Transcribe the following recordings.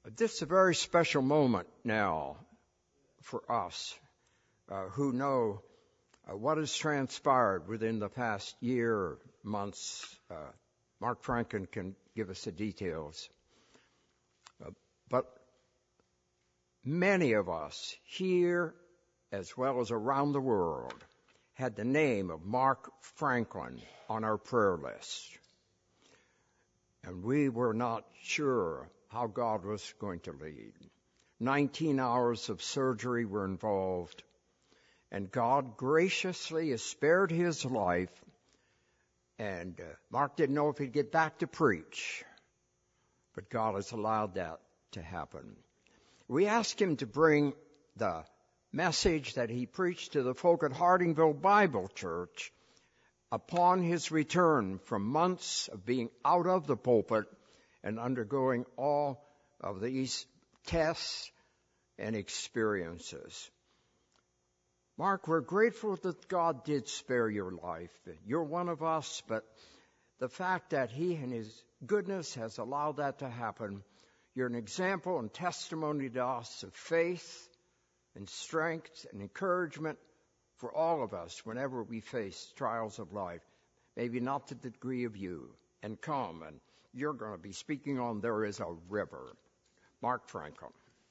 This is a very special moment now for us who know what has transpired within the past year, months. Mark Franklin can give us the details. But many of us here, as well as around the world, had the name of Mark Franklin on our prayer list. And we were not sure how God was going to lead. 19 hours of surgery were involved, and God graciously has spared his life, and Mark didn't know if he'd get back to preach, but God has allowed that to happen. We asked him to bring the message that he preached to the folk at Hardingville Bible Church upon his return from months of being out of the pulpit and undergoing all of these tests and experiences. Mark, we're grateful that God did spare your life. You're one of us, but the fact that he in his goodness has allowed that to happen, you're an example and testimony to us of faith and strength and encouragement for all of us whenever we face trials of life. Maybe not to the degree of you. And come, and you're going to be speaking on There Is a River. Mark Franklin.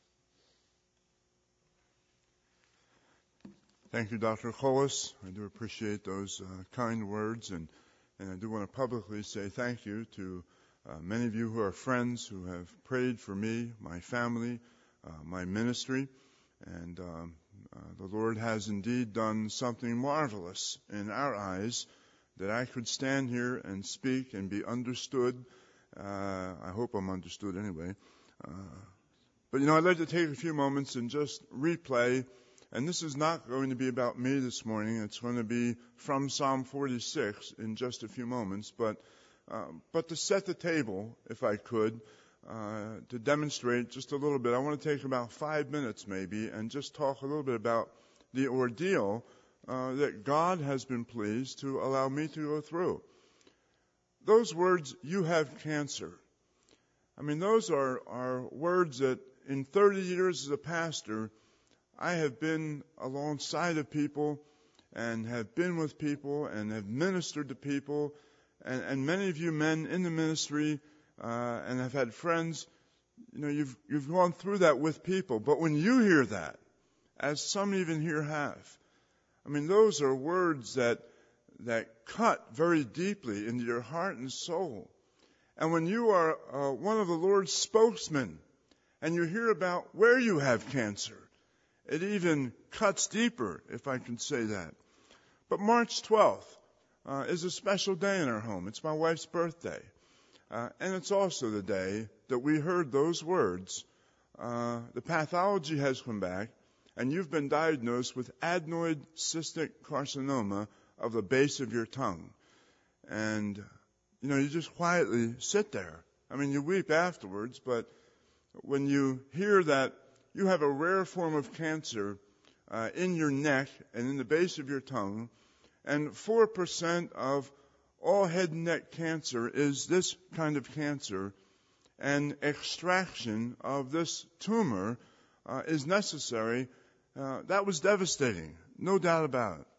Thank you, Dr. Cholis. I do appreciate those kind words, and I do want to publicly say thank you to many of you who are friends who have prayed for me, my family, my ministry, and the Lord has indeed done something marvelous in our eyes that I could stand here and speak and be understood. I hope I'm understood anyway. But I'd like to take a few moments and just replay. And this is not going to be about me this morning. It's going to be from Psalm 46 in just a few moments. But to set the table, if I could, to demonstrate just a little bit, I want to take about 5 minutes maybe and just talk a little bit about the ordeal that God has been pleased to allow me to go through. Those words, "you have cancer." Those are words that in 30 years as a pastor, I have been alongside of people and have been with people and have ministered to people. And many of you men in the ministry and have had friends, you've gone through that with people. But when you hear that, as some even here have, those are words that cut very deeply into your heart and soul. And when you are one of the Lord's spokesmen and you hear about where you have cancer, it even cuts deeper, if I can say that. But March 12th is a special day in our home. It's my wife's birthday. And it's also the day that we heard those words. The pathology has come back, and you've been diagnosed with adenoid cystic carcinoma of the base of your tongue. And, you just quietly sit there. You weep afterwards, but when you hear that you have a rare form of cancer in your neck and in the base of your tongue, and 4% of all head and neck cancer is this kind of cancer, and extraction of this tumor is necessary, that was devastating, no doubt about it.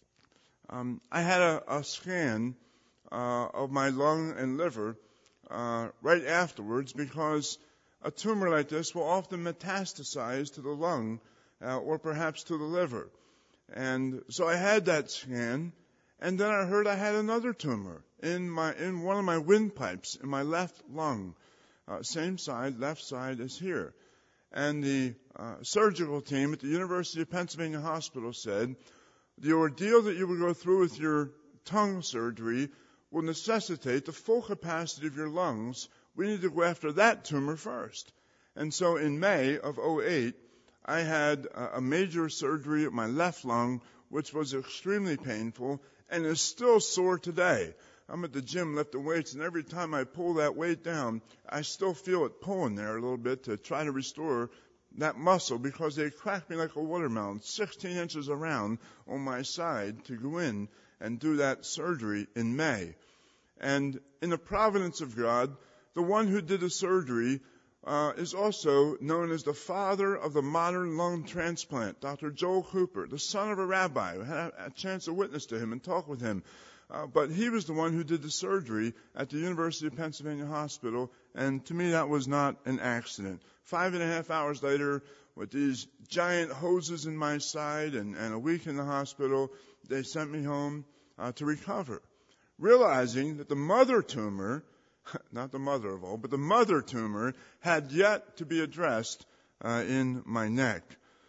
I had a scan of my lung and liver right afterwards, because a tumor like this will often metastasize to the lung or perhaps to the liver. And so I had that scan, and then I heard I had another tumor in one of my windpipes in my left lung, same side, left side as here. And the surgical team at the University of Pennsylvania Hospital said, the ordeal that you will go through with your tongue surgery will necessitate the full capacity of your lungs. We need to go after that tumor first. And so in May of 2008, I had a major surgery at my left lung, which was extremely painful and is still sore today. I'm at the gym lifting weights, and every time I pull that weight down, I still feel it pulling there a little bit to try to restore that muscle, because they cracked me like a watermelon, 16 inches around on my side to go in and do that surgery in May. And in the providence of God, the one who did the surgery is also known as the father of the modern lung transplant, Dr. Joel Cooper, the son of a rabbi. I had a chance to witness to him and talk with him. But he was the one who did the surgery at the University of Pennsylvania Hospital, and to me that was not an accident. 5.5 hours later, with these giant hoses in my side and a week in the hospital, they sent me home to recover, realizing that the mother tumor, not the mother of all, but the mother tumor had yet to be addressed in my neck.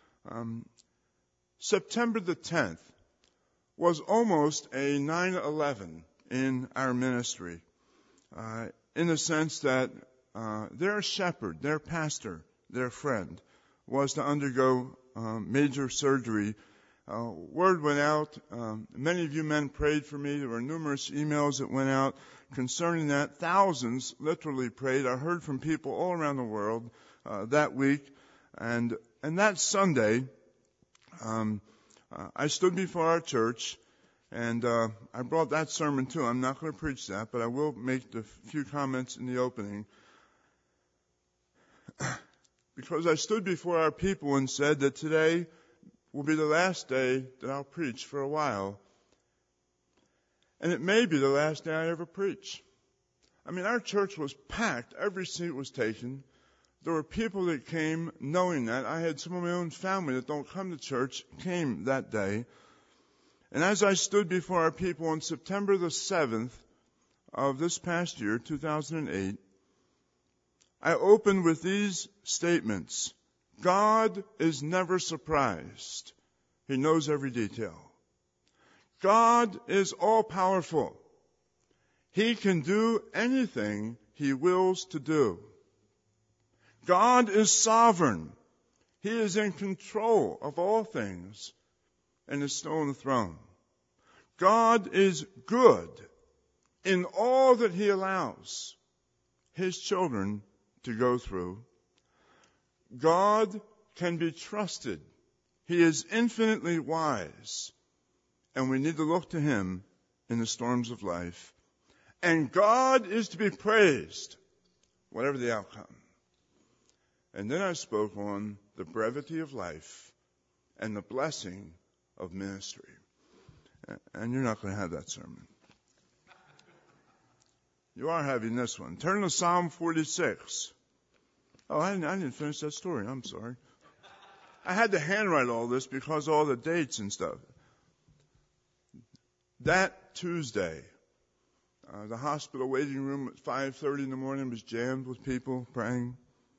September the 10th was almost a 9/11 in our ministry, in the sense that their shepherd, their pastor, their friend, was to undergo major surgery. Word went out. Many of you men prayed for me. There were numerous emails that went out concerning that. Thousands literally prayed. I heard from people all around the world that week. And that Sunday, I stood before our church, and I brought that sermon too. I'm not going to preach that, but I will make the few comments in the opening. Because I stood before our people and said that today will be the last day that I'll preach for a while. And it may be the last day I ever preach. I mean, our church was packed. Every seat was taken. There were people that came knowing that. I had some of my own family that don't come to church came that day. And as I stood before our people on September the 7th of this past year, 2008, I opened with these statements. God is never surprised. He knows every detail. God is all-powerful. He can do anything He wills to do. God is sovereign. He is in control of all things and is still on the throne. God is good in all that He allows His children to go through. God can be trusted. He is infinitely wise, and we need to look to Him in the storms of life. And God is to be praised, whatever the outcome. And then I spoke on the brevity of life and the blessing of ministry. And you're not going to have that sermon. You are having this one. Turn to Psalm 46. Oh, I didn't finish that story. I'm sorry. I had to handwrite all this because of all the dates and stuff. That Tuesday, the hospital waiting room at 5:30 in the morning was jammed with people praying.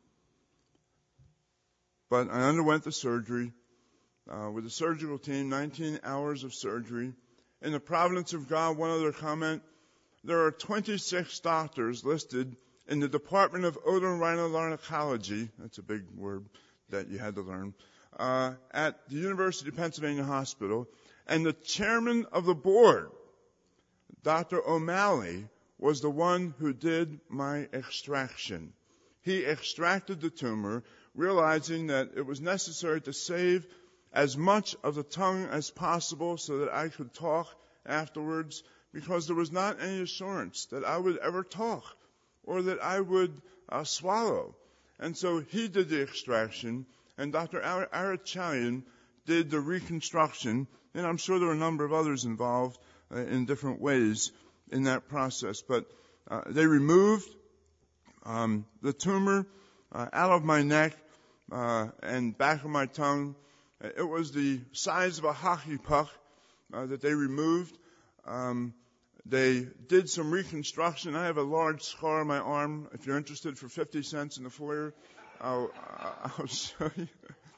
But I underwent the surgery with the surgical team, 19 hours of surgery. In the providence of God, one other comment, there are 26 doctors listed in the Department of Otorhinolaryngology, that's a big word that you had to learn, at the University of Pennsylvania Hospital. And the chairman of the board, Dr. O'Malley, was the one who did my extraction. He extracted the tumor, realizing that it was necessary to save as much of the tongue as possible so that I could talk afterwards, because there was not any assurance that I would ever talk or that I would swallow. And so he did the extraction, and Dr. Arachalian did the reconstruction, and I'm sure there were a number of others involved in different ways in that process. But they removed the tumor out of my neck and back of my tongue. It was the size of a hockey puck that they removed. They did some reconstruction. I have a large scar on my arm. If you're interested, for 50 cents in the foyer, I'll show you.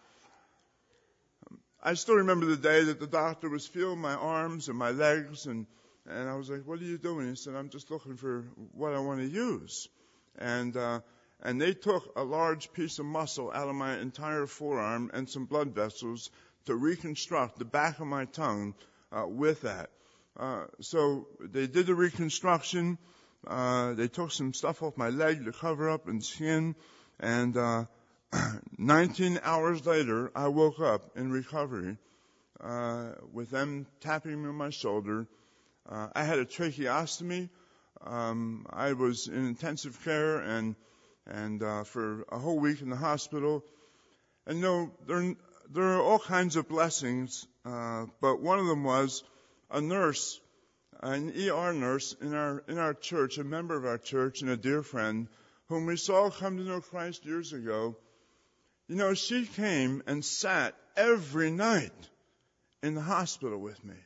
I still remember the day that the doctor was feeling my arms and my legs, and I was like, "What are you doing?" He said, "I'm just looking for what I want to use." And they took a large piece of muscle out of my entire forearm and some blood vessels to reconstruct the back of my tongue with that. So they did the reconstruction. They took some stuff off my leg to cover up and skin. And 19 hours later, I woke up in recovery with them tapping me on my shoulder. I had a tracheostomy. I was in intensive care, and and for a whole week in the hospital. And there are all kinds of blessings, but one of them was a nurse, an ER nurse in our church, a member of our church and a dear friend, whom we saw come to know Christ years ago. She came and sat every night in the hospital with me.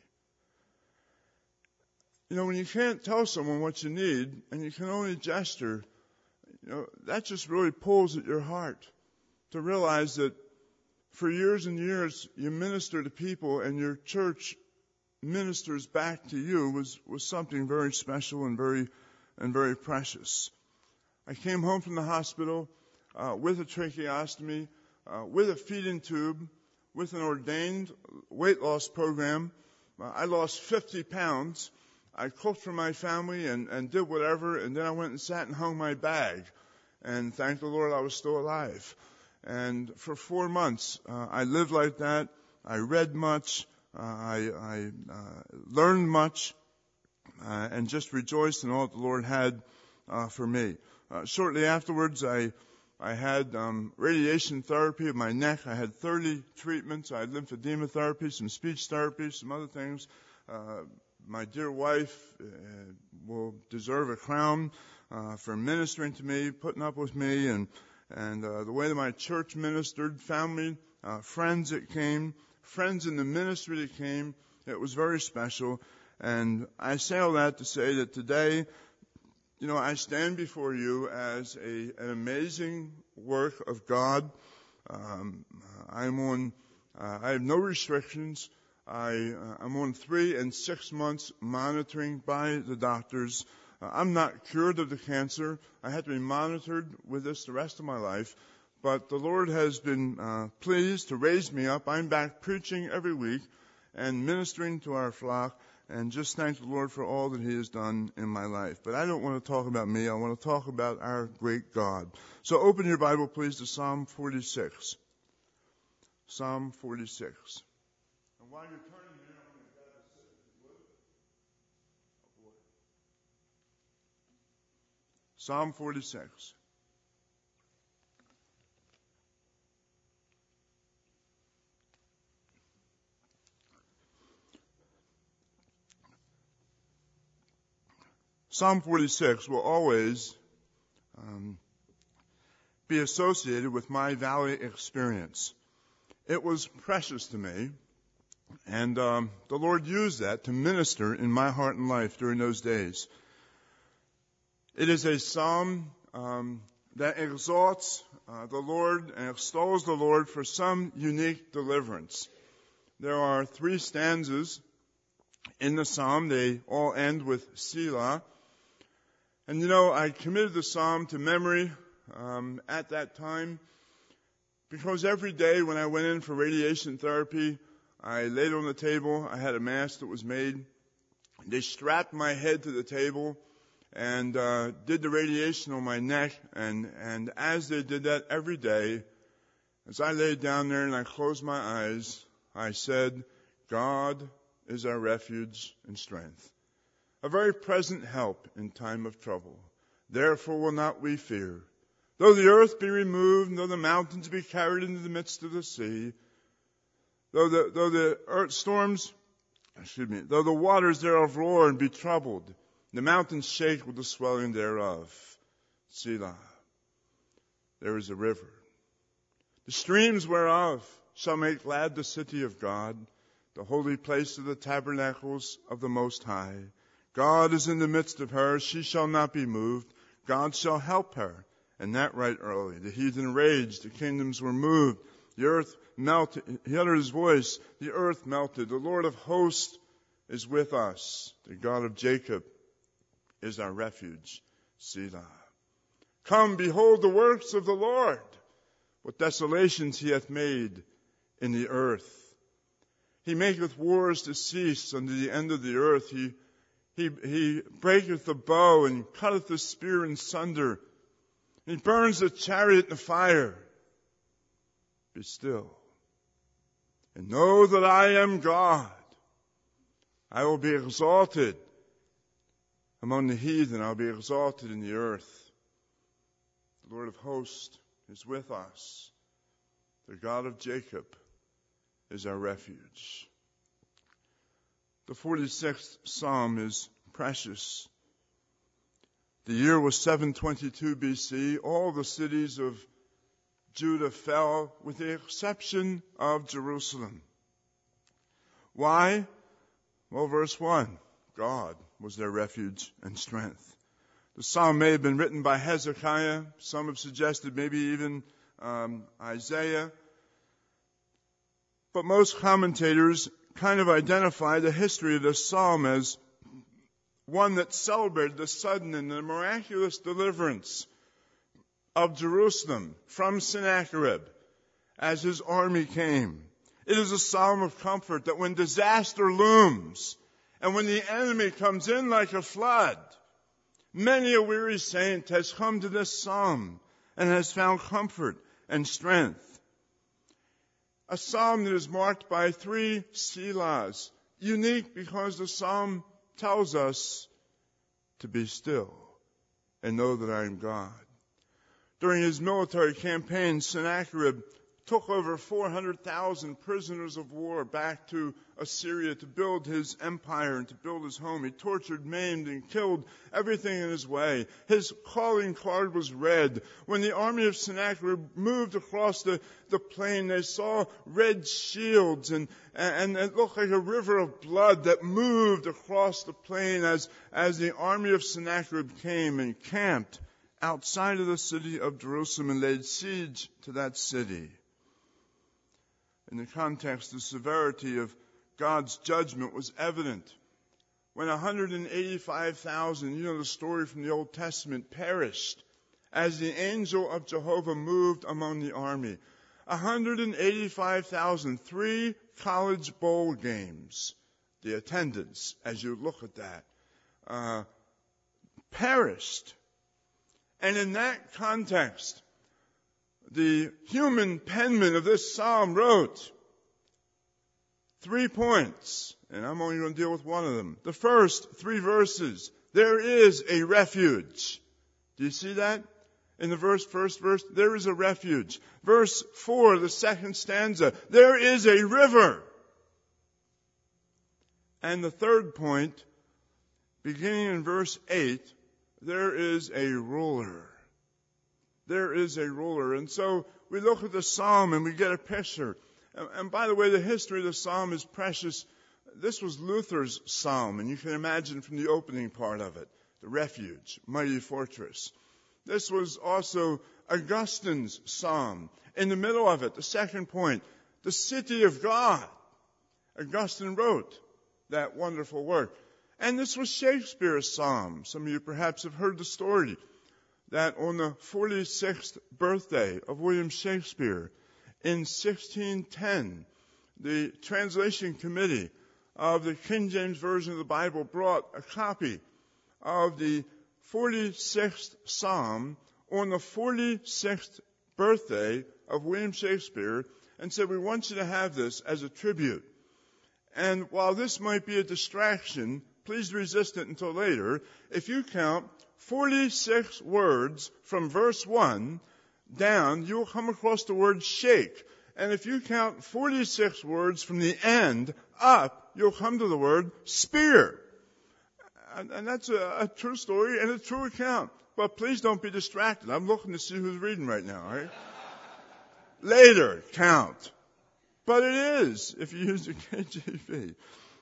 When you can't tell someone what you need and you can only gesture, that just really pulls at your heart to realize that for years and years you minister to people and your church ministers back to you was something very special and very precious. I came home from the hospital with a tracheostomy, with a feeding tube, with an ordained weight loss program. I lost 50 pounds. I cooked for my family and did whatever, and then I went and sat and hung my bag. And thank the Lord I was still alive. And for 4 months, I lived like that. I read much. I learned much, and just rejoiced in all that the Lord had for me. Shortly afterwards, I had radiation therapy of my neck. I had 30 treatments. I had lymphedema therapy, some speech therapy, some other things. My dear wife will deserve a crown for ministering to me, putting up with me, and the way that my church ministered, family, friends that came, friends in the ministry that came. It was very special. And I say all that to say that today, I stand before you as an amazing work of God. I have no restrictions. I'm on 3 and 6 months monitoring by the doctors. I'm not cured of the cancer. I had to be monitored with this the rest of my life. But the Lord has been pleased to raise me up. I'm back preaching every week and ministering to our flock, and just thank the Lord for all that He has done in my life. But I don't want to talk about me. I want to talk about our great God. So open your Bible, please, to Psalm 46. Psalm 46. And while you're turning there, I'm going to grab a sip, if you would. Oh, boy. Psalm 46. Psalm 46 will always be associated with my valley experience. It was precious to me, and the Lord used that to minister in my heart and life during those days. It is a psalm that exalts the Lord and extols the Lord for some unique deliverance. There are 3 stanzas in the psalm. They all end with Selah. And I committed the psalm to memory at that time because every day when I went in for radiation therapy, I laid on the table. I had a mask that was made. They strapped my head to the table and did the radiation on my neck. And as they did that every day, as I laid down there and I closed my eyes, I said, God is our refuge and strength, a very present help in time of trouble. Therefore will not we fear. Though the earth be removed, and though the mountains be carried into the midst of the sea, though the waters thereof roar and be troubled, the mountains shake with the swelling thereof. Selah. There is a river, the streams whereof shall make glad the city of God, the holy place of the tabernacles of the Most High. God is in the midst of her. She shall not be moved. God shall help her. And that right early. The heathen raged. The kingdoms were moved. The earth melted. He uttered his voice. The earth melted. The Lord of hosts is with us. The God of Jacob is our refuge. Selah. Come, behold the works of the Lord. What desolations he hath made in the earth. He maketh wars to cease unto the end of the earth. He breaketh the bow and cutteth the spear in sunder. He burns the chariot in the fire. Be still, and know that I am God. I will be exalted among the heathen. I will be exalted in the earth. The Lord of hosts is with us. The God of Jacob is our refuge. The 46th Psalm is precious. The year was 722 BC. All the cities of Judah fell with the exception of Jerusalem. Why? Well, verse 1, God was their refuge and strength. The psalm may have been written by Hezekiah. Some have suggested maybe even Isaiah. But most commentators kind of identify the history of this psalm as one that celebrated the sudden and the miraculous deliverance of Jerusalem from Sennacherib as his army came. It is a psalm of comfort that when disaster looms and when the enemy comes in like a flood, many a weary saint has come to this psalm and has found comfort and strength. A psalm that is marked by 3 selahs, unique because the psalm tells us to be still and know that I am God. During his military campaign, Sennacherib took over 400,000 prisoners of war back to Assyria to build his empire and to build his home. He tortured, maimed, and killed everything in his way. His calling card was red. When the army of Sennacherib moved across the plain, they saw red shields, and it looked like a river of blood that moved across the plain as the army of Sennacherib came and camped outside of the city of Jerusalem and laid siege to that city. In the context, the severity of God's judgment was evident. When 185,000, you know the story from the Old Testament, perished as the angel of Jehovah moved among the army. 185,000, 3 college bowl games, the attendance, as you look at that, perished. And in that context, the human penman of this psalm wrote 3 points, and I'm only going to deal with one of them. The first 3 verses, there is a refuge. Do you see that? In the first verse, there is a refuge. Verse 4, the second stanza, there is a river. And the third point, beginning in verse 8, there is a ruler. There is a ruler. And so we look at the psalm and we get a picture. And by the way, the history of the psalm is precious. This was Luther's psalm, and you can imagine from the opening part of it, the refuge, mighty fortress. This was also Augustine's psalm. In the middle of it, the second point, the city of God. Augustine wrote that wonderful work. And this was Shakespeare's psalm. Some of you perhaps have heard the story that on the 46th birthday of William Shakespeare in 1610, the translation committee of the King James Version of the Bible brought a copy of the 46th Psalm on the 46th birthday of William Shakespeare and said, we want you to have this as a tribute. And while this might be a distraction, please resist it until later. If you count 46 words from verse 1 down, you will come across the word shake. And if you count 46 words from the end up, you'll come to the word spear. And that's a true story and a true account. But please don't be distracted. I'm looking to see who's reading right now, right? Later, count. But it is, if you use the KJV.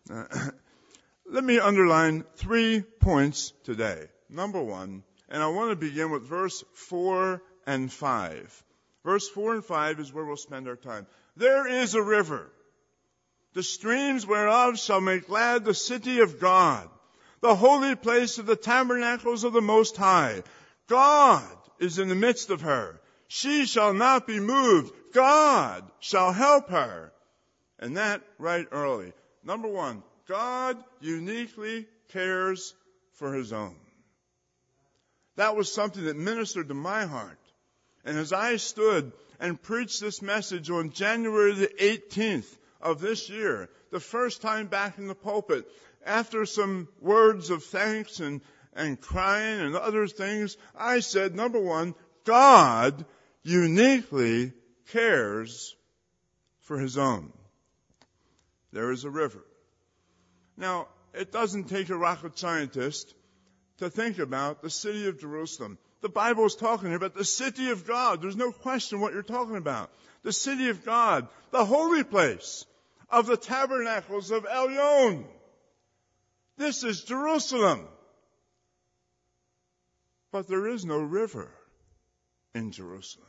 Let me underline 3 points today. Number 1, and I want to begin with verse 4 and 5. Verse 4 and 5 is where we'll spend our time. There is a river, the streams whereof shall make glad the city of God, the holy place of the tabernacles of the Most High. God is in the midst of her. She shall not be moved. God shall help her. And that right early. Number 1, God uniquely cares for his own. That was something that ministered to my heart. And as I stood and preached this message on January the 18th of this year, the first time back in the pulpit, after some words of thanks and crying and other things, I said, number 1, God uniquely cares for his own. There is a river. Now, it doesn't take a rocket scientist to think about the city of Jerusalem. The Bible is talking about the city of God. There's no question what you're talking about. The city of God, the holy place of the tabernacles of Elyon. This is Jerusalem. But there is no river in Jerusalem.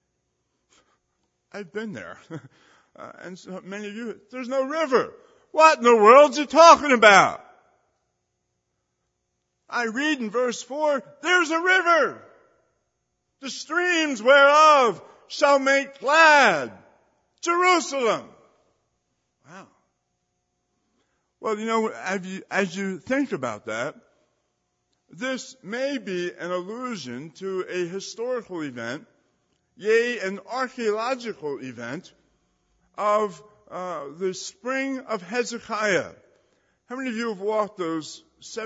I've been there. And so many of you, there's no river. What in the world is he talking about? I read in verse 4, there's a river, the streams whereof shall make glad Jerusalem. Wow. Well, you know, as you think about that, this may be an allusion to a historical event, yea, an archaeological event of the spring of Hezekiah. How many of you have walked those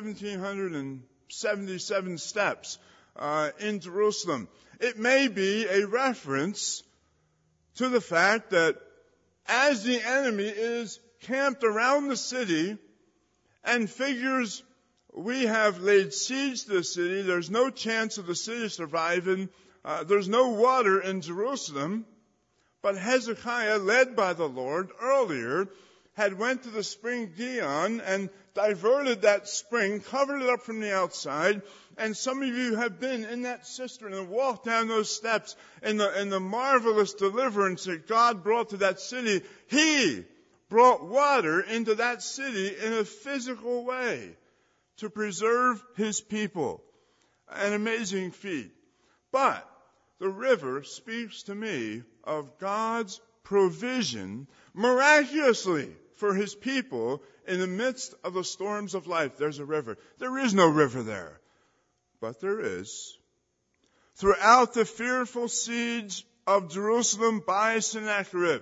1,777 steps in Jerusalem? It may be a reference to the fact that as the enemy is camped around the city and figures we have laid siege to the city, there's no chance of the city surviving, there's no water in Jerusalem, but Hezekiah, led by the Lord earlier, had went to the spring Gihon and diverted that spring, covered it up from the outside, and some of you have been in that cistern and walked down those steps in the marvelous deliverance that God brought to that city. He brought water into that city in a physical way to preserve his people. An amazing feat. But the river speaks to me of God's provision miraculously for his people in the midst of the storms of life. There's a river. There is no river there, but there is. Throughout the fearful siege of Jerusalem by Sennacherib,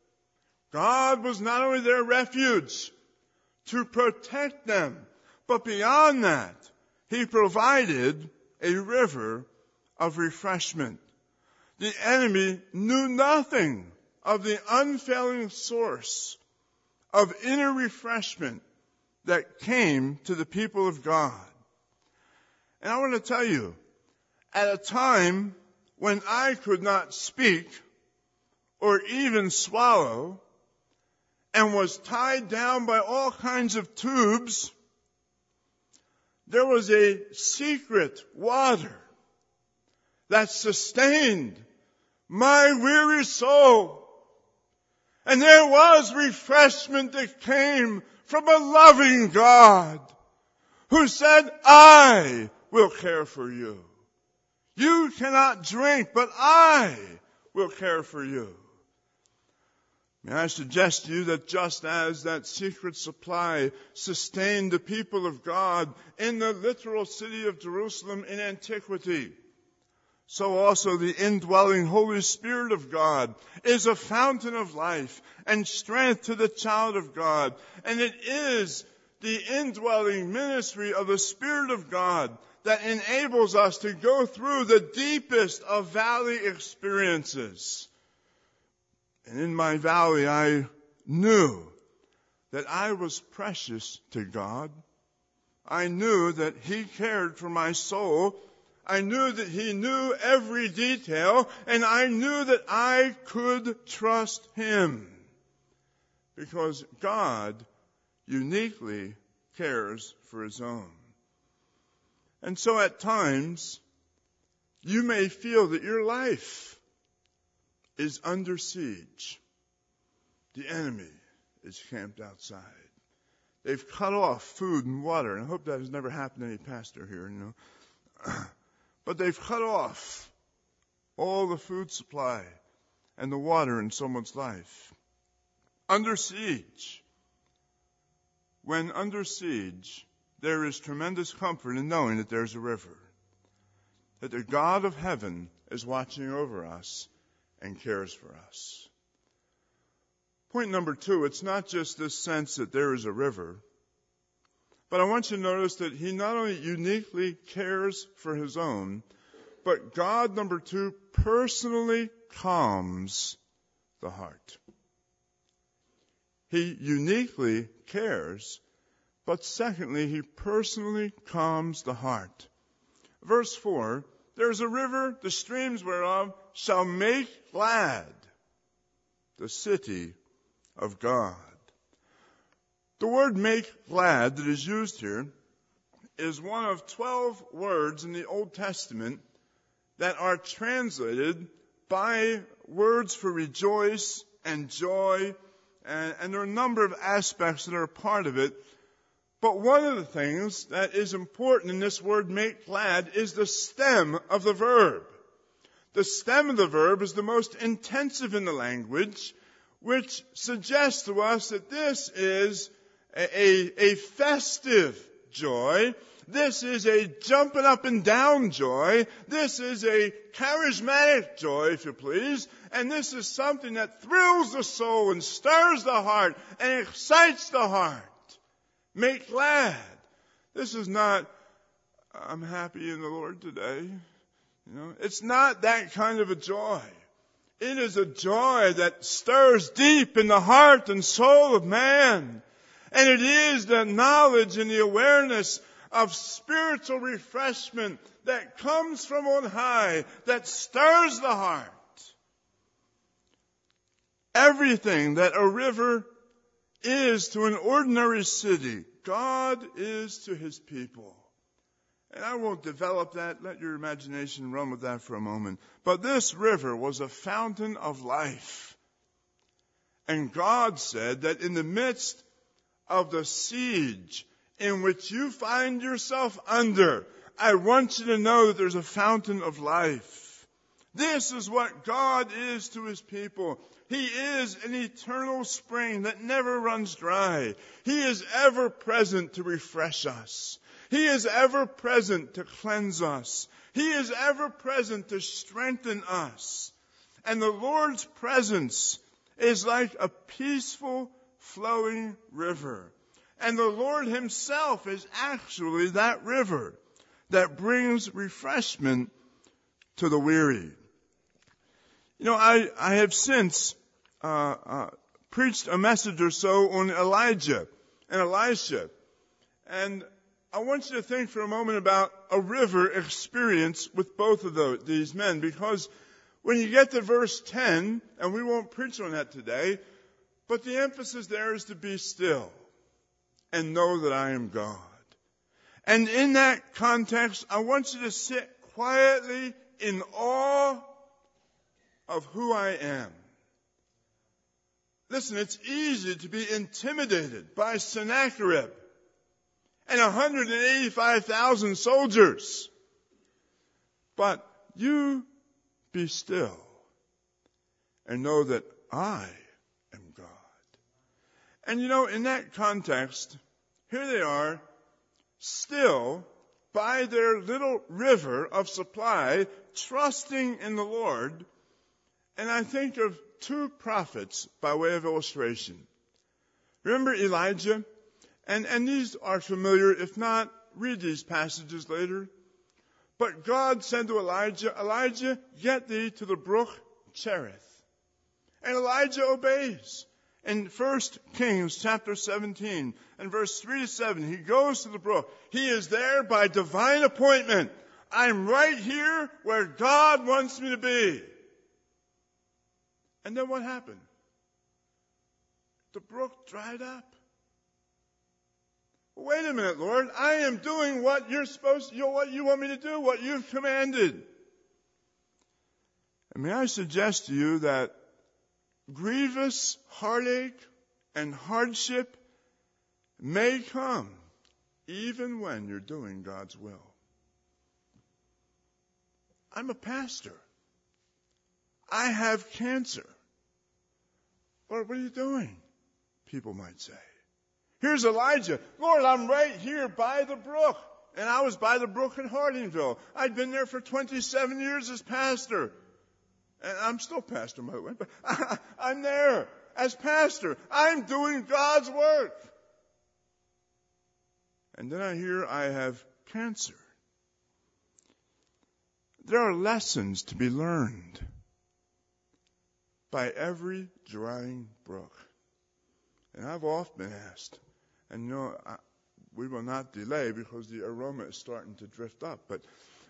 God was not only their refuge to protect them, but beyond that, he provided a river of refreshment. The enemy knew nothing of the unfailing source of inner refreshment that came to the people of God. And I want to tell you, at a time when I could not speak or even swallow and was tied down by all kinds of tubes, there was a secret water that sustained my weary soul. And there was refreshment that came from a loving God who said, I will care for you. You cannot drink, but I will care for you. May I suggest to you that just as that secret supply sustained the people of God in the literal city of Jerusalem in antiquity, so also the indwelling Holy Spirit of God is a fountain of life and strength to the child of God. And it is the indwelling ministry of the Spirit of God that enables us to go through the deepest of valley experiences. And in my valley, I knew that I was precious to God. I knew that he cared for my soul. I knew that he knew every detail, and I knew that I could trust him. Because God uniquely cares for his own. And so at times, you may feel that your life is under siege. The enemy is camped outside. They've cut off food and water. And I hope that has never happened to any pastor here, But they've cut off all the food supply and the water in someone's life. Under siege. When under siege, there is tremendous comfort in knowing that there's a river. That the God of heaven is watching over us and cares for us. Point number 2, it's not just this sense that there is a river, but I want you to notice that he not only uniquely cares for his own, But God, number two, personally calms the heart. He uniquely cares, but secondly, he personally calms the heart. Verse 4, there's a river, the streams whereof shall make glad the city of God. The word make glad that is used here is one of 12 words in the Old Testament that are translated by words for rejoice and joy, and there are a number of aspects that are a part of it. But one of the things that is important in this word make glad is the stem of the verb. The stem of the verb is the most intensive in the language, which suggests to us that this is a festive joy. This is a jumping up and down joy. This is a charismatic joy, if you please. And this is something that thrills the soul and stirs the heart and excites the heart. Make glad. This is not, I'm happy in the Lord today. It's not that kind of a joy. It is a joy that stirs deep in the heart and soul of man. And it is the knowledge and the awareness of spiritual refreshment that comes from on high, that stirs the heart. Everything that a river is to an ordinary city, God is to his people. And I won't develop that. Let your imagination run with that for a moment. But this river was a fountain of life. And God said that in the midst of the siege in which you find yourself under, I want you to know that there's a fountain of life. This is what God is to his people. He is an eternal spring that never runs dry. He is ever present to refresh us. He is ever present to cleanse us. He is ever present to strengthen us. And the Lord's presence is like a peaceful, flowing river. And the Lord himself is actually that river that brings refreshment to the weary. I have since preached a message or so on Elijah and Elisha. And I want you to think for a moment about a river experience with both of these men, because when you get to verse 10, and we won't preach on that today, but the emphasis there is to be still and know that I am God. And in that context, I want you to sit quietly in awe of who I am. Listen, it's easy to be intimidated by Sennacherib and 185,000 soldiers. But you be still and know that I am God. And in that context, here they are, still by their little river of supply, trusting in the Lord. And I think of two prophets by way of illustration. Remember Elijah? And these are familiar. If not, read these passages later. But God said to Elijah, Elijah, get thee to the brook Cherith. And Elijah obeys. In 1 Kings chapter 17 and verse 3 to 7, he goes to the brook. He is there by divine appointment. I'm right here where God wants me to be. And then what happened? The brook dried up. Wait a minute, Lord. I am doing what what you want me to do, what you've commanded. And may I suggest to you that grievous heartache and hardship may come even when you're doing God's will. I'm a pastor. I have cancer. Lord, what are you doing? People might say. Here's Elijah. Lord, I'm right here by the brook. And I was by the brook in Hardingville. I'd been there for 27 years as pastor. And I'm still pastor, by the way, but I'm there as pastor. I'm doing God's work. And then I hear I have cancer. There are lessons to be learned by every drying brook. And I've often been asked, and we will not delay because the aroma is starting to drift up, but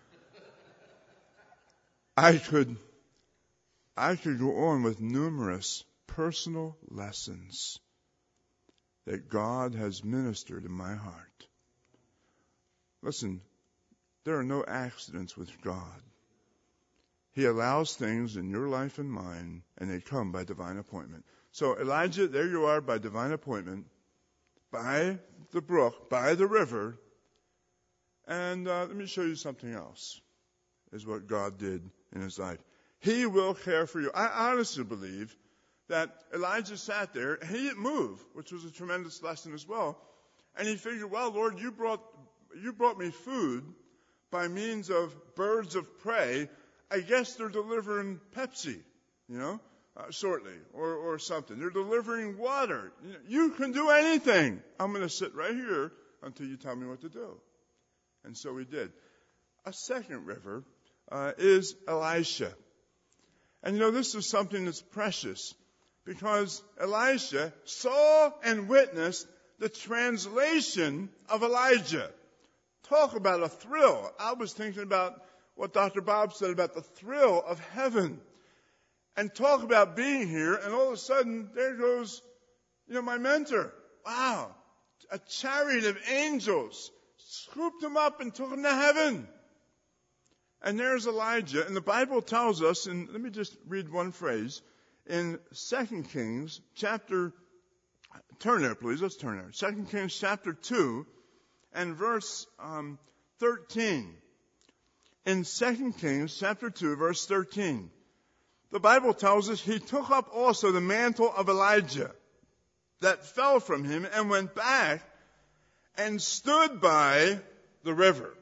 I could go on with numerous personal lessons that God has ministered in my heart. Listen, there are no accidents with God. He allows things in your life and mine, and they come by divine appointment. So Elijah, there you are by divine appointment, by the brook, by the river. And let me show you something else, is what God did in his life. He will care for you. I honestly believe that Elijah sat there, and he didn't move, which was a tremendous lesson as well. And he figured, well, Lord, you brought me food by means of birds of prey. I guess they're delivering Pepsi, shortly, or something. They're delivering water. You can do anything. I'm going to sit right here until you tell me what to do. And so he did. A second river is Elisha. And this is something that's precious, because Elisha saw and witnessed the translation of Elijah. Talk about a thrill. I was thinking about what Dr. Bob said about the thrill of heaven. And talk about being here, and all of a sudden, there goes, my mentor. Wow. A chariot of angels scooped him up and took him to heaven. And there's Elijah. And the Bible tells us, and let me just read one phrase, in 2 Kings chapter, turn there please, let's turn there. 2 Kings chapter 2 and verse 13. In 2 Kings chapter 2 verse 13, the Bible tells us he took up also the mantle of Elijah that fell from him and went back and stood by the river.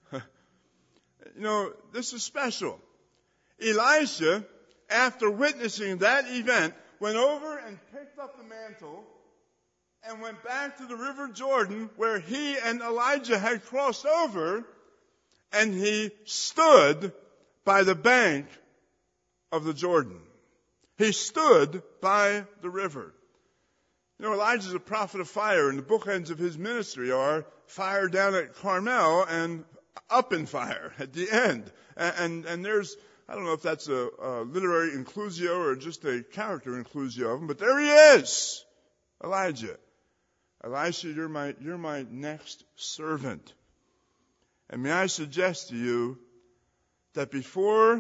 This is special. Elisha, after witnessing that event, went over and picked up the mantle and went back to the river Jordan where he and Elijah had crossed over, and he stood by the bank of the Jordan. He stood by the river. Elijah's a prophet of fire, and the bookends of his ministry are fire down at Carmel and up in fire at the end. And there's, I don't know if that's a literary inclusio or just a character inclusio of him, but there he is, Elijah. Elisha, you're my next servant. And may I suggest to you that before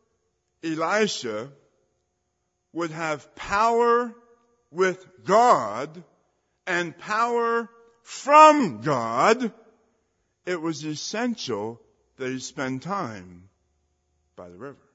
Elisha would have power with God and power from God, it was essential that he spend time by the river.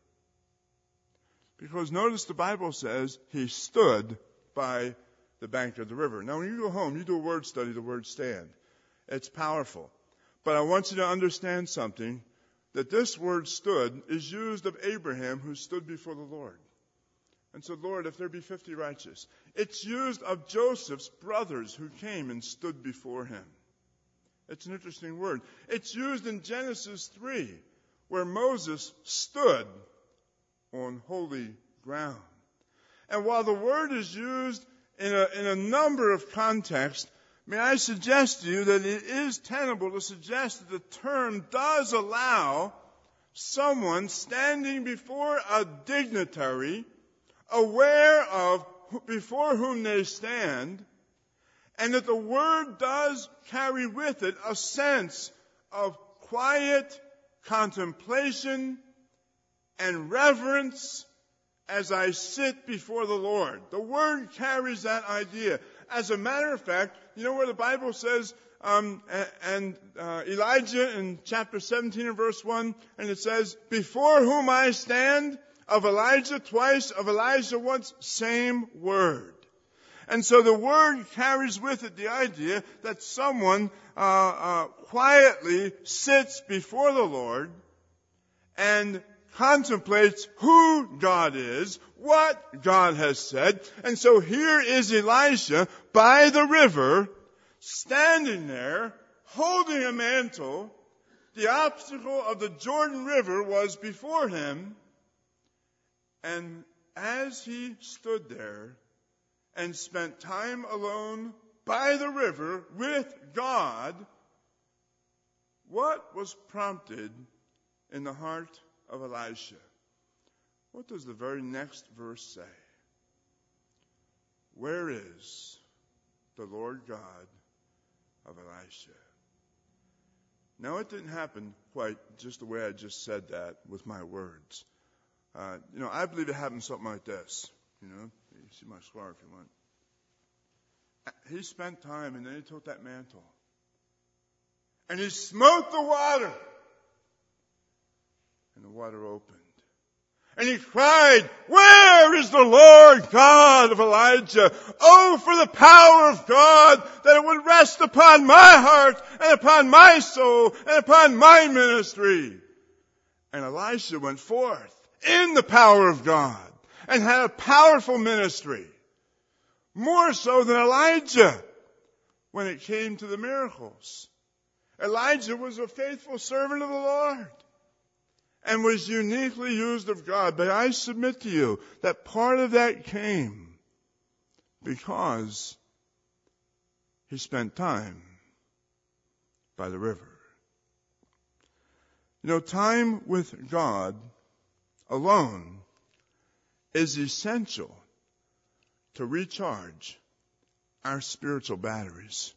Because notice the Bible says he stood by the bank of the river. Now when you go home, you do a word study, the word stand. It's powerful. But I want you to understand something, that this word stood is used of Abraham, who stood before the Lord and said, Lord, if there be 50 righteous. It's used of Joseph's brothers who came and stood before him. It's an interesting word. It's used in Genesis 3, where Moses stood on holy ground. And while the word is used in a number of contexts, may I suggest to you that it is tenable to suggest that the term does allow someone standing before a dignitary, aware of before whom they stand, and that the word does carry with it a sense of quiet contemplation and reverence as I sit before the Lord. The word carries that idea. As a matter of fact, you know where the Bible says, Elijah in chapter 17 and verse 1, and it says, before whom I stand, of Elijah twice, of Elijah once, same word. And so the word carries with it the idea that someone quietly sits before the Lord and contemplates who God is, what God has said. And so here is Elisha by the river, standing there, holding a mantle, The obstacle of the Jordan River was before him, and as he stood there and spent time alone by the river with God, what was prompted in the heart of Elisha? What does the very next verse say? Where is the Lord God of Elisha? Now, it didn't happen quite just the way I just said that with my words. I believe it happened something like this. You see my scar if you want. He spent time, and then he took that mantle. And he smote the water. And the water opened. And he cried, where is the Lord God of Elijah? Oh, for the power of God, that it would rest upon my heart and upon my soul and upon my ministry. And Elisha went forth in the power of God and had a powerful ministry. More so than Elijah when it came to the miracles. Elijah was a faithful servant of the Lord and was uniquely used of God. But I submit to you that part of that came because he spent time by the river. Time with God alone is essential to recharge our spiritual batteries.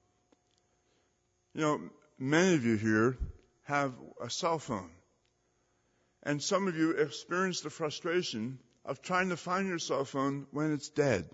Many of you here have a cell phone. And some of you experience the frustration of trying to find your cell phone when it's dead.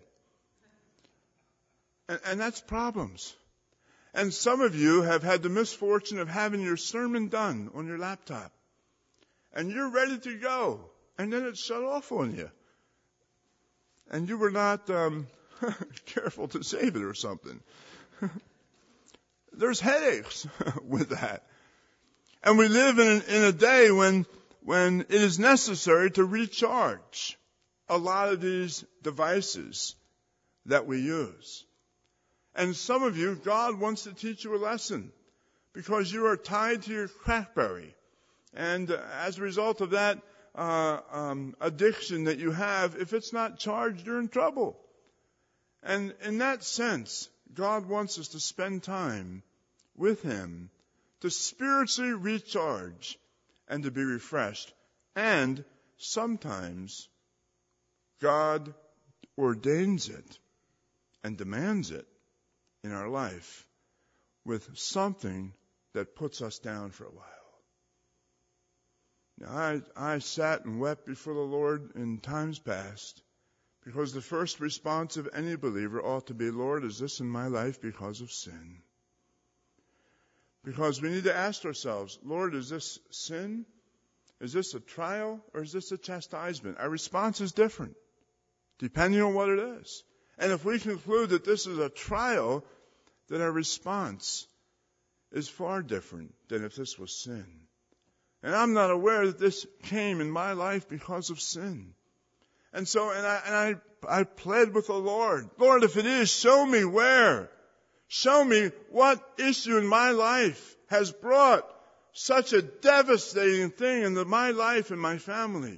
And that's problems. And some of you have had the misfortune of having your sermon done on your laptop. And you're ready to go. And then it's shut off on you. And you were not careful to save it or something. There's headaches with that. And we live in a day when it is necessary to recharge a lot of these devices that we use. And some of you, God wants to teach you a lesson because you are tied to your crackberry. And as a result of that addiction that you have, if it's not charged, you're in trouble. And in that sense, God wants us to spend time with Him to spiritually recharge and to be refreshed. And sometimes God ordains it and demands it in our life with something that puts us down for a while. Now, I sat and wept before the Lord in times past because the first response of any believer ought to be, Lord, is this in my life because of sin? Because we need to ask ourselves, Lord, is this sin? Is this a trial or is this a chastisement? Our response is different depending on what it is. And if we conclude that this is a trial, then our response is far different than if this was sin. And I'm not aware that this came in my life because of sin. And so, I pled with the Lord, Lord, if it is, show me where. Show me what issue in my life has brought such a devastating thing into my life and my family.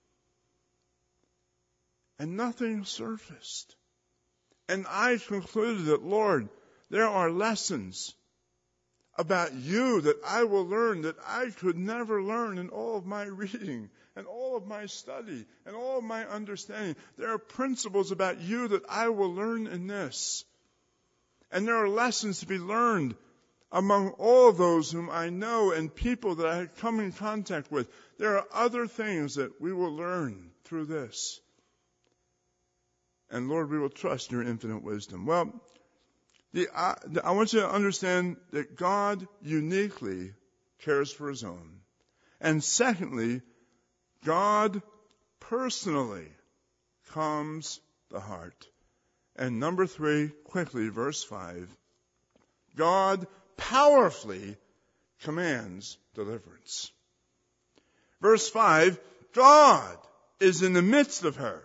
And nothing surfaced. And I concluded that, Lord, there are lessons about you that I will learn that I could never learn in all of my reading and all of my study and all of my understanding. There are principles about you that I will learn in this. And there are lessons to be learned among all those whom I know and people that I come in contact with. There are other things that we will learn through this. And Lord, we will trust your infinite wisdom. Well, I want you to understand that God uniquely cares for his own. And secondly, God personally calms the heart. And number 3, quickly, verse 5, God powerfully commands deliverance. Verse 5, God is in the midst of her.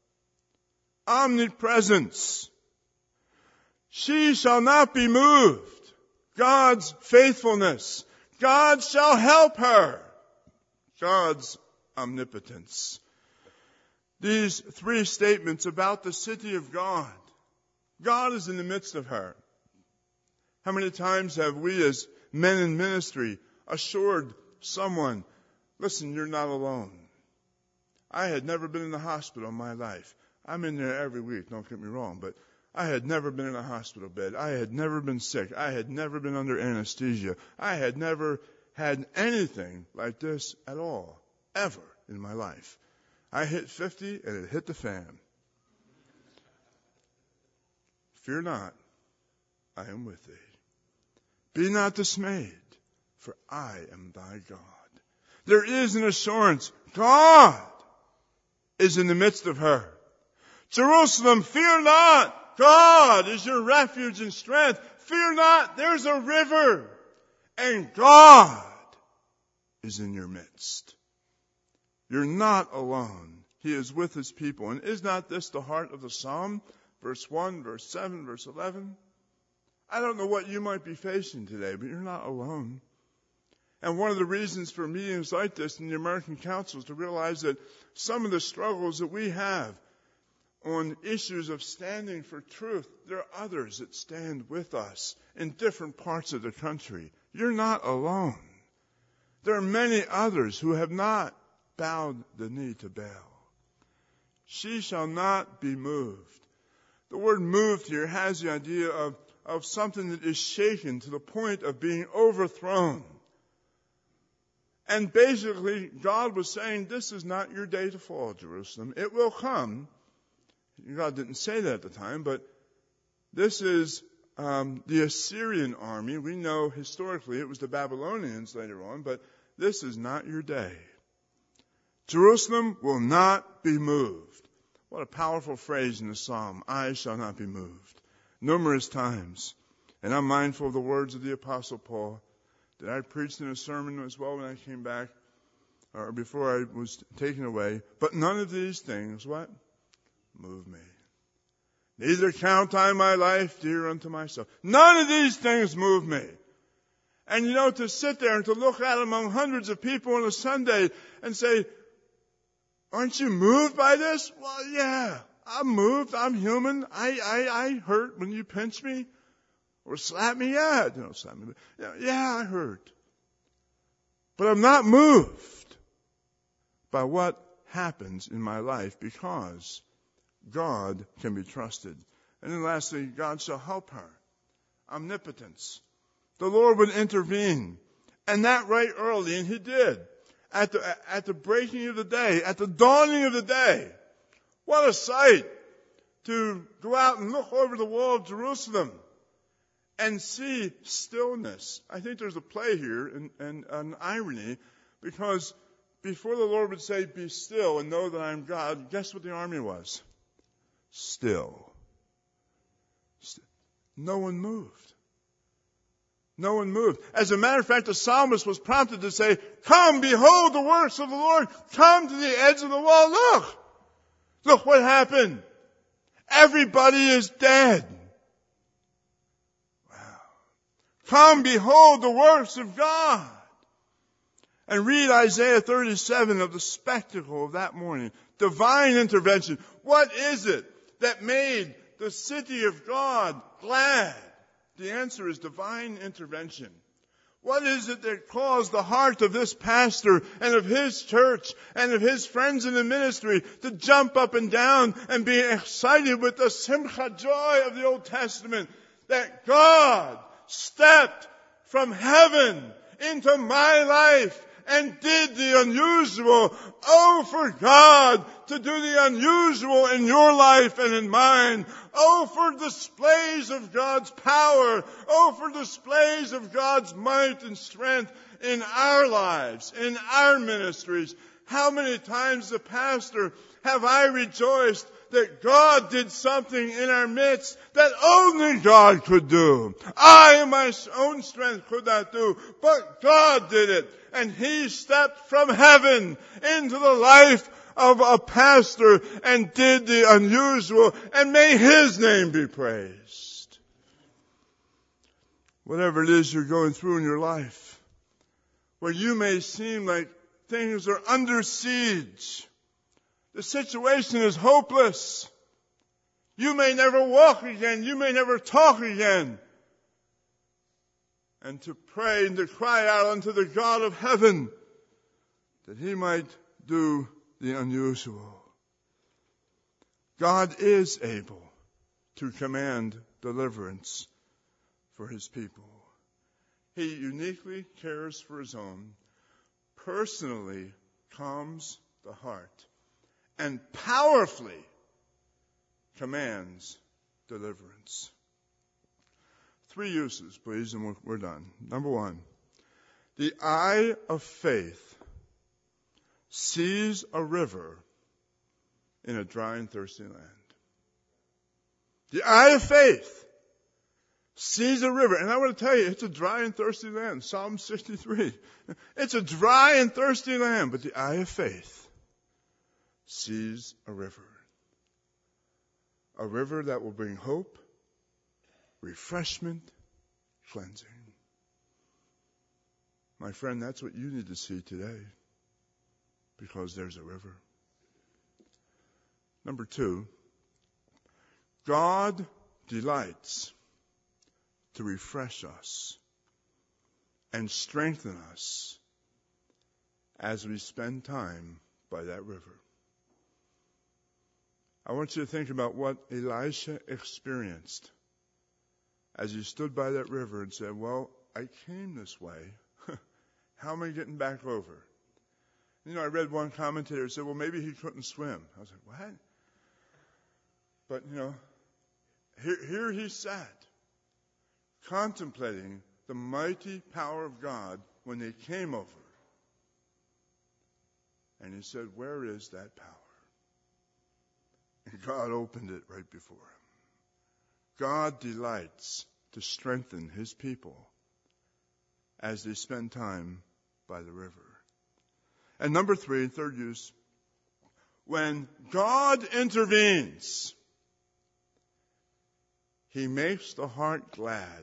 Omnipresence. She shall not be moved. God's faithfulness, God shall help her. God's omnipotence. These three statements about the city of God. God is in the midst of her. How many times have we as men in ministry assured someone, listen, you're not alone. I had never been in the hospital in my life. I'm in there every week, don't get me wrong, but I had never been in a hospital bed. I had never been sick. I had never been under anesthesia. I had never had anything like this at all, ever in my life. I hit 50 and it hit the fan. Fear not, I am with thee. Be not dismayed, for I am thy God. There is an assurance. God is in the midst of her. Jerusalem, fear not. God is your refuge and strength. Fear not. There's a river. And God is in your midst. You're not alone. He is with his people. And is not this the heart of the psalm? Verse 1, verse 7, verse 11. I don't know what you might be facing today, but you're not alone. And one of the reasons for meetings like this in the American Council is to realize that some of the struggles that we have on issues of standing for truth, there are others that stand with us in different parts of the country. You're not alone. There are many others who have not bowed the knee to Baal. She shall not be moved. The word moved here has the idea of something that is shaken to the point of being overthrown. And basically, God was saying, this is not your day to fall, Jerusalem. It will come. God didn't say that at the time, but this is the Assyrian army. We know historically it was the Babylonians later on, but this is not your day. Jerusalem will not be moved. What a powerful phrase in the psalm. I shall not be moved. Numerous times. And I'm mindful of the words of the Apostle Paul that I preached in a sermon as well when I came back, or before I was taken away. But none of these things, what? Move me. Neither count I my life dear unto myself. None of these things move me. And to sit there and to look out among hundreds of people on a Sunday and say, aren't you moved by this? Well, yeah, I'm moved. I'm human. I hurt when you pinch me or slap me. Yeah, don't slap me. Yeah, I hurt. But I'm not moved by what happens in my life because God can be trusted. And then lastly, God shall help her. Omnipotence. The Lord would intervene. And that right early, and he did. At the breaking of the day, at the dawning of the day. What a sight to go out and look over the wall of Jerusalem and see stillness. I think there's a play here and an irony, because before the Lord would say, be still and know that I am God, guess what the army was? Still. No one moved. No one moved. As a matter of fact, the psalmist was prompted to say, come, behold the works of the Lord. Come to the edge of the wall. Look. Look what happened. Everybody is dead. Wow. Come, behold the works of God. And read Isaiah 37 of the spectacle of that morning. Divine intervention. What is it that made the city of God glad? The answer is divine intervention. What is it that caused the heart of this pastor and of his church and of his friends in the ministry to jump up and down and be excited with the simcha joy of the Old Testament? That God stepped from heaven into my life and did the unusual. Oh, for God to do the unusual in your life and in mine. Oh, for displays of God's power. Oh, for displays of God's might and strength in our lives, in our ministries. How many times, the pastor, have I rejoiced that God did something in our midst that only God could do. I in my own strength could not do, but God did it. And he stepped from heaven into the life of a pastor and did the unusual, and may his name be praised. Whatever it is you're going through in your life, where you may seem like things are under siege. The situation is hopeless. You may never walk again. You may never talk again. And to pray and to cry out unto the God of heaven that He might do the unusual. God is able to command deliverance for His people. He uniquely cares for His own, personally calms the heart, and powerfully commands deliverance. 3 uses, please, and we're done. Number 1, the eye of faith sees a river in a dry and thirsty land. The eye of faith sees a river. And I want to tell you, it's a dry and thirsty land. Psalm 63. It's a dry and thirsty land, but the eye of faith sees a river. A river that will bring hope, refreshment, cleansing. My friend, that's what you need to see today, because there's a river. Number 2, God delights to refresh us and strengthen us as we spend time by that river. I want you to think about what Elisha experienced as he stood by that river and said, well, I came this way. How am I getting back over? I read one commentator said, well, maybe he couldn't swim. I was like, what? But, here he sat, contemplating the mighty power of God when they came over. And he said, where is that power? And God opened it right before him. God delights to strengthen His people as they spend time by the river. And number 3, third use, when God intervenes, He makes the heart glad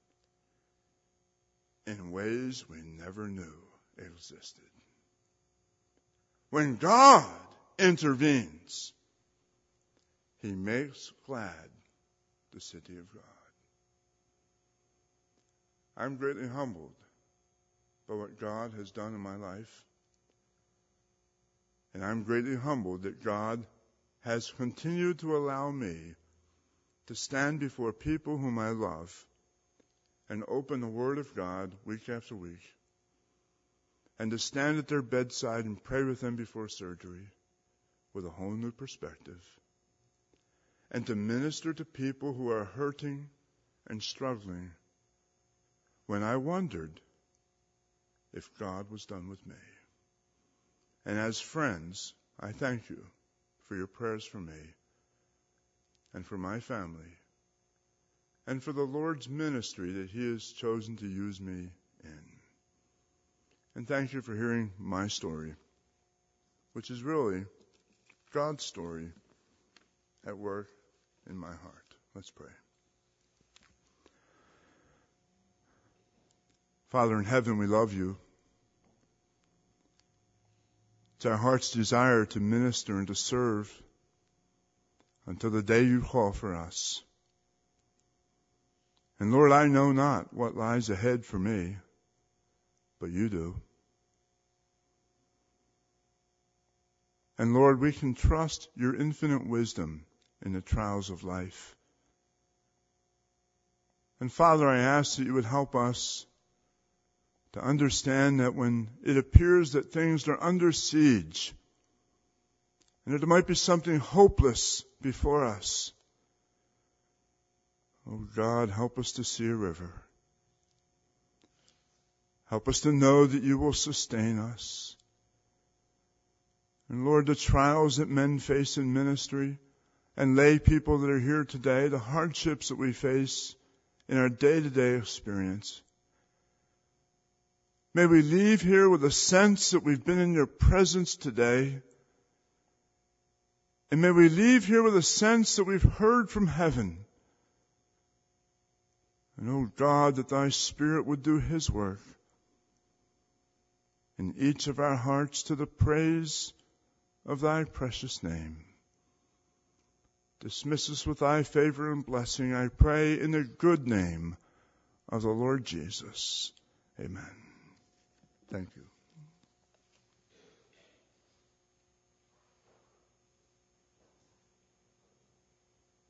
in ways we never knew existed. When God intervenes, He makes glad the city of God. I'm greatly humbled by what God has done in my life. And I'm greatly humbled that God has continued to allow me to stand before people whom I love and open the Word of God week after week, and to stand at their bedside and pray with them before surgery with a whole new perspective, and to minister to people who are hurting and struggling when I wondered if God was done with me. And as friends, I thank you for your prayers for me and for my family and for the Lord's ministry that He has chosen to use me in. And thank you for hearing my story, which is really God's story at work in my heart. Let's pray. Father in heaven, we love you. It's our heart's desire to minister and to serve until the day you call for us. And Lord, I know not what lies ahead for me, but you do. And Lord, we can trust your infinite wisdom in the trials of life. And Father, I ask that you would help us to understand that when it appears that things are under siege and that there might be something hopeless before us, oh God, help us to see a river. Help us to know that you will sustain us. And Lord, the trials that men face in ministry and lay people that are here today, the hardships that we face in our day-to-day experience, may we leave here with a sense that we've been in your presence today. And may we leave here with a sense that we've heard from heaven. And oh God, that thy Spirit would do his work. in each of our hearts to the praise of thy precious name. Dismiss us with thy favor and blessing, I pray, in the good name of the Lord Jesus. Amen. Thank you.